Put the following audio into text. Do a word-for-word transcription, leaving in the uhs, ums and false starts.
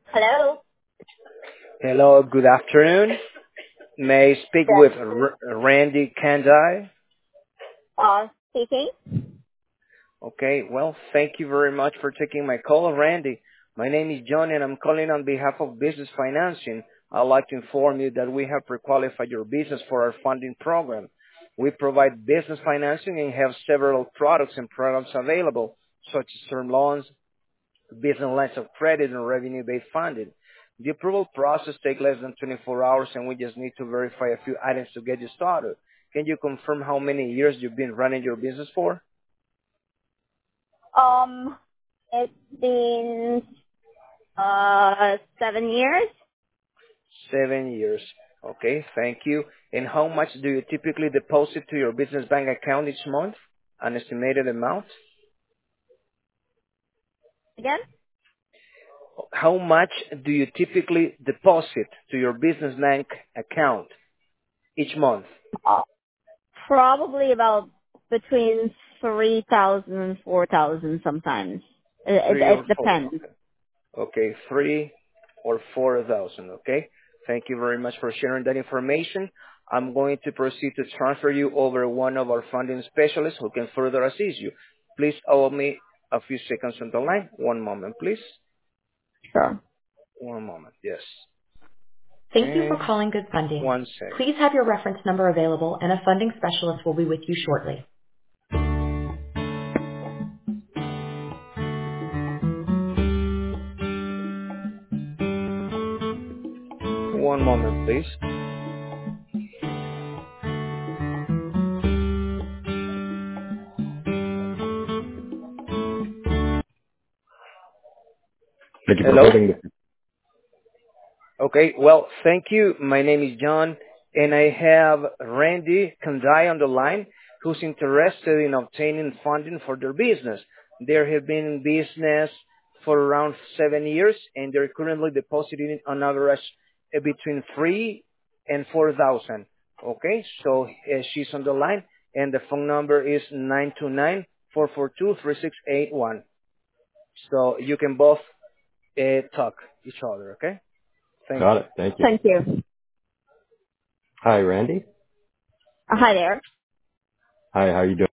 Hello. Hello, good afternoon. May I speak with Yes. R- Randy Kandai? Uh, speaking. Okay, well, thank you very much for taking my call, Randy. My name is John, and I'm calling on behalf of Business Financing. I'd like to inform you that we have pre-qualified your business for our funding program. We provide business financing and have several products and programs available, such as term loans, business lines of credit, and revenue-based funding. The approval process takes less than twenty-four hours, and we just need to verify a few items to get you started. Can you confirm how many years you've been running your business for? Um, it's been uh seven years. Seven years. Okay, thank you. And how much do you typically deposit to your business bank account each month? An estimated amount? Again. How much do you typically deposit to your business bank account each month? Uh, probably about between three thousand and four thousand sometimes. It, it, Three or it four? depends. Okay, three or four thousand. Okay. Thank you very much for sharing that information. I'm going to proceed to transfer you over one of our funding specialists who can further assist you. Please allow me a few seconds on the line. One moment, please. Sure. One moment. Yes. Thank you for Okay. calling Good Funding. One sec. Please have your reference number available, and a funding specialist will be with you shortly. One moment, please. Thank you for Hello? holding this. Okay, well, thank you. My name is John, and I have Randy Kandai on the line, who's interested in obtaining funding for their business. They have been in business for around seven years, and they're currently depositing on average uh, between three and four thousand. Okay, so uh, she's on the line, and the phone number is nine two nine four four two three six eight one. So you can both uh, talk each other. Okay, thank Got you. it. Thank you. Thank you. Hi, Randy. Uh, hi there. Hi, how are you doing?